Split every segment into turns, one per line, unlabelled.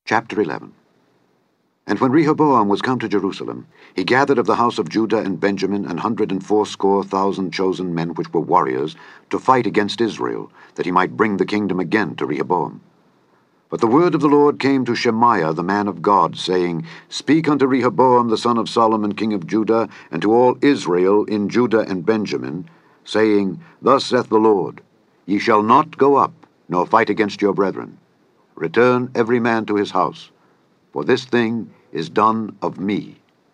Chapter 11. And when Rehoboam was come to Jerusalem, he gathered of the house of Judah and Benjamin 180,000 chosen men which were warriors, to fight against Israel, that he might bring the kingdom again to Rehoboam. But the word of the Lord came to Shemaiah the man of God, saying, Speak unto Rehoboam the son of Solomon king of Judah, and to all Israel in Judah and Benjamin, saying, Thus saith the Lord, Ye shall not go up, nor fight against your brethren. Return every man to his house, for this thing is done of me.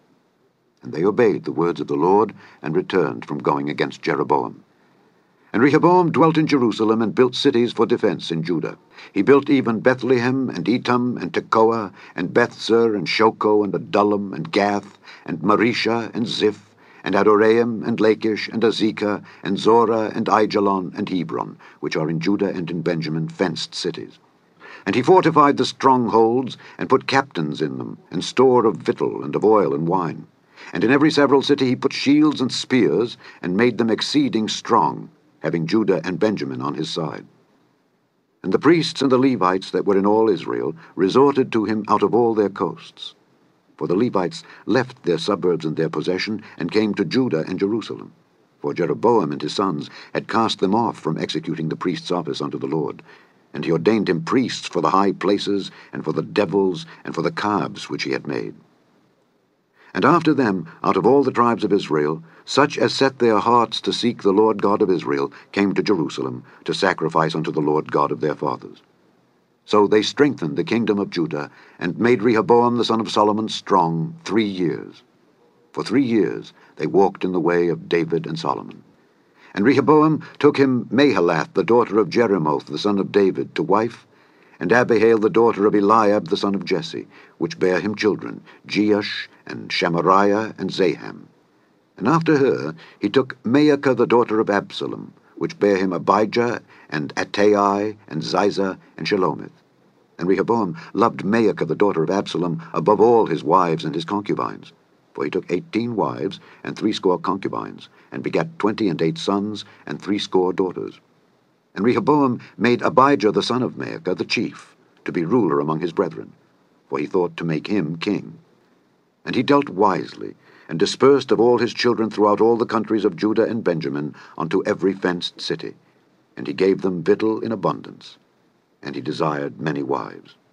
And they obeyed the words of the Lord, and returned from going against Jeroboam. And Rehoboam dwelt in Jerusalem, and built cities for defense in Judah. He built even Bethlehem, and Etam, and Tekoa, and Bethzur, and Shoko, and Adullam, and Gath, and Marisha, and Ziph, and Adoraim, and Lachish, and Azekah, and Zorah, and Aijalon, and Hebron, which are in Judah and in Benjamin, fenced cities. And he fortified the strongholds, and put captains in them, and store of victual, and of oil, and wine. And in every several city he put shields and spears, and made them exceeding strong, having Judah and Benjamin on his side. And the priests and the Levites that were in all Israel resorted to him out of all their coasts. For the Levites left their suburbs and their possession, and came to Judah and Jerusalem. For Jeroboam and his sons had cast them off from executing the priest's office unto the Lord. And he ordained him priests for the high places, and for the devils, and for the calves which he had made. And after them, out of all the tribes of Israel, such as set their hearts to seek the Lord God of Israel, came to Jerusalem, to sacrifice unto the Lord God of their fathers. So they strengthened the kingdom of Judah, and made Rehoboam the son of Solomon strong 3 years. For 3 years they walked in the way of David and Solomon. And Rehoboam took him Mahalath, the daughter of Jeremoth, the son of David, to wife, and Abihail, the daughter of Eliab, the son of Jesse, which bare him children, Jeush, and Shamariah, and Zaham. And after her he took Maacah, the daughter of Absalom, which bare him Abijah, and Attai, and Ziza, and Shelomith. And Rehoboam loved Maacah, the daughter of Absalom, above all his wives and his concubines. For he took 18 wives, and 80 concubines, and begat 28 sons, and 80 daughters. And Rehoboam made Abijah the son of Maacah the chief, to be ruler among his brethren, for he thought to make him king. And he dealt wisely, and dispersed of all his children throughout all the countries of Judah and Benjamin unto every fenced city. And he gave them victual in abundance, and he desired many wives.